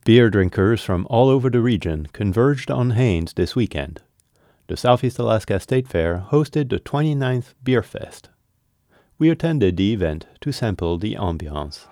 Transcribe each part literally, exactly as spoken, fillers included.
Beer drinkers from all over the region converged on Haines this weekend. The Southeast Alaska State Fair hosted the twenty-ninth Beer Fest. We attended the event to sample the ambiance.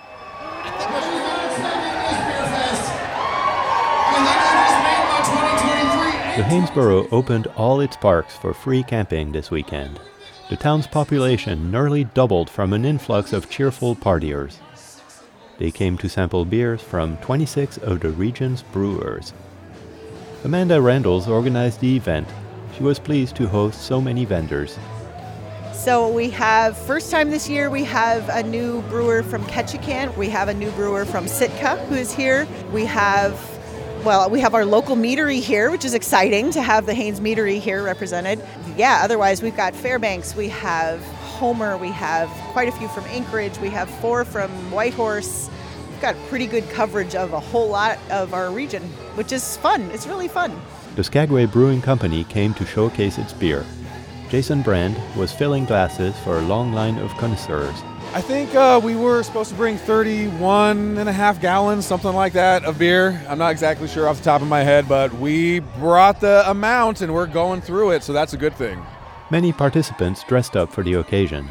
The Haines-Borough opened all its parks for free camping this weekend. The town's population nearly doubled from an influx of cheerful partiers. They came to sample beers from twenty-six of the region's brewers. Amanda Randalls organized the event. She was pleased to host so many vendors. So we have, first time this year, we have a new brewer from Ketchikan. We have a new brewer from Sitka who is here. We have, well, we have our local meadery here, which is exciting to have the Haines Meadery here represented. Yeah, otherwise we've got Fairbanks, we have Homer, we have quite a few from Anchorage, we have four from Whitehorse. We've got pretty good coverage of a whole lot of our region, which is fun. It's really fun. The Skagway Brewing Company came to showcase its beer. Jason Brand was filling glasses for a long line of connoisseurs. I think uh, we were supposed to bring thirty-one and a half gallons, something like that, of beer. I'm not exactly sure off the top of my head, but we brought the amount and we're going through it, so that's a good thing. Many participants dressed up for the occasion.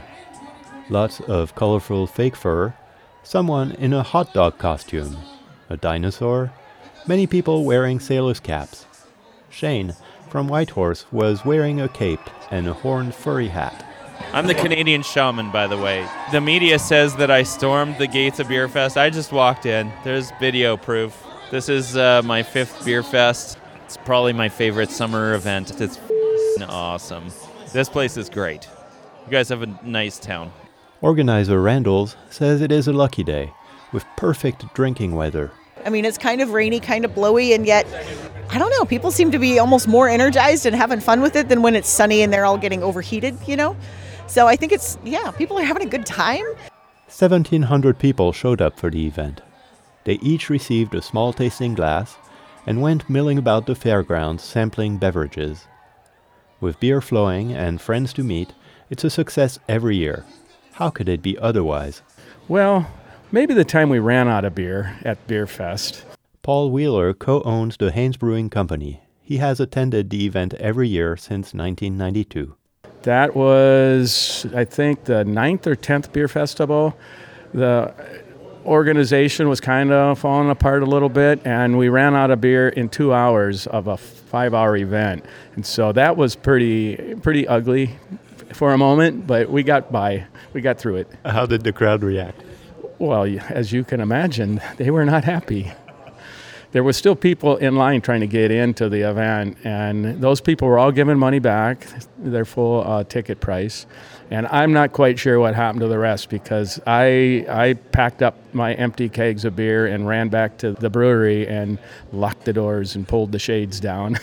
Lots of colorful fake fur, someone in a hot dog costume, a dinosaur, many people wearing sailors' caps. Shane from Whitehorse was wearing a cape and a horned furry hat. I'm the Canadian shaman, by the way. The media says that I stormed the gates of Beer Fest. I just walked in. There's video proof. This is uh, my fifth Beer Fest. It's probably my favorite summer event. It's f***ing awesome. This place is great. You guys have a nice town. Organizer Randalls says it is a lucky day, with perfect drinking weather. I mean, it's kind of rainy, kind of blowy, and yet, I don't know, people seem to be almost more energized and having fun with it than when it's sunny and they're all getting overheated, you know? So I think it's, yeah, people are having a good time. seventeen hundred people showed up for the event. They each received a small tasting glass and went milling about the fairgrounds sampling beverages. With beer flowing and friends to meet, it's a success every year. How could it be otherwise? Well, maybe the time we ran out of beer at Beer Fest. Paul Wheeler co-owns the Haines Brewing Company. He has attended the event every year since nineteen ninety-two. That was, I think, the ninth or tenth Beer Festival. The organization was kind of falling apart a little bit, and we ran out of beer in two hours of a five-hour event. And so that was pretty pretty ugly for a moment, but we got by. We got through it. How did the crowd react? Well, as you can imagine, they were not happy. There were still people in line trying to get into the event, and those people were all given money back, their full uh, ticket price. And I'm not quite sure what happened to the rest, because I I packed up my empty kegs of beer and ran back to the brewery and locked the doors and pulled the shades down.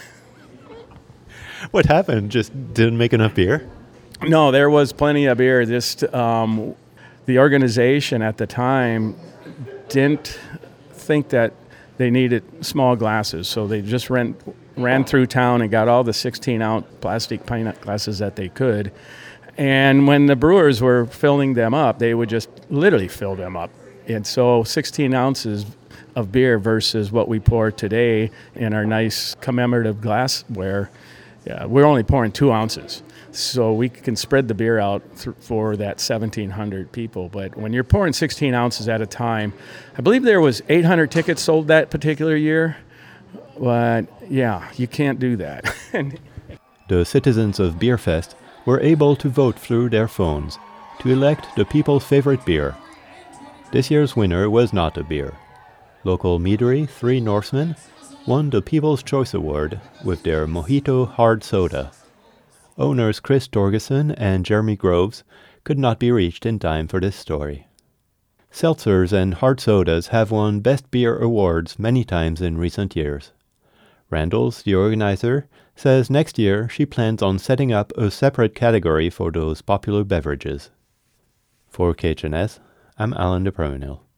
What happened? Just didn't make enough beer? No, there was plenty of beer. Just um, the organization at the time didn't think that they needed small glasses, so they just ran, ran through town and got all the sixteen-ounce plastic pint glasses that they could. And when the brewers were filling them up, they would just literally fill them up. And so sixteen ounces of beer versus what we pour today in our nice commemorative glassware, yeah, we're only pouring two ounces. So we can spread the beer out th- for that seventeen hundred people. But when you're pouring sixteen ounces at a time, I believe there was eight hundred tickets sold that particular year. But yeah, you can't do that. The citizens of Beerfest were able to vote through their phones to elect the people's favorite beer. This year's winner was not a beer. Local meadery Three Norsemen won the People's Choice Award with their Mojito Hard Soda. Owners Chris Torgeson and Jeremy Groves could not be reached in time for this story. Seltzers and hard sodas have won Best Beer awards many times in recent years. Randalls, the organizer, says next year she plans on setting up a separate category for those popular beverages. For K H N S, I'm Alan de Permanil.